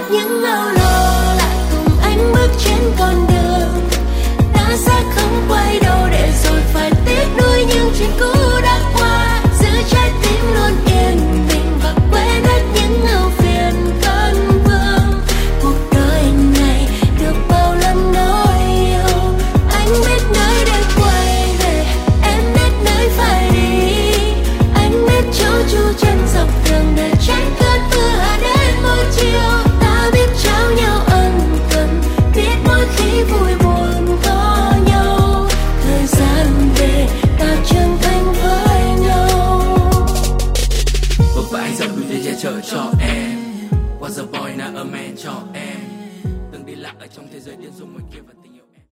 những âu lo lại cùng anh bước trên con đường ta sẽ không quay đầu để rồi phải tiếc nuối những chuyện cũ đã qua, giữ trái tim luôn yên bình và quên hết những ưu phiền cơn vương. Cuộc đời này được bao lần nói yêu, anh biết nơi để quay về, em biết nơi phải đi, anh biết chỗ chu chân dọc đường để tránh cơn mưa hạ đến mỗi chiều. Ta biết trao nhau ân cần, biết mỗi khi vui buồn có nhau, thời gian về ta trưởng thành với nhau. Và anh dần đủ để che chở cho em. Was a boy not a man cho em. Từng đi lạc ở trong thế giới điên rồ ngoài kia.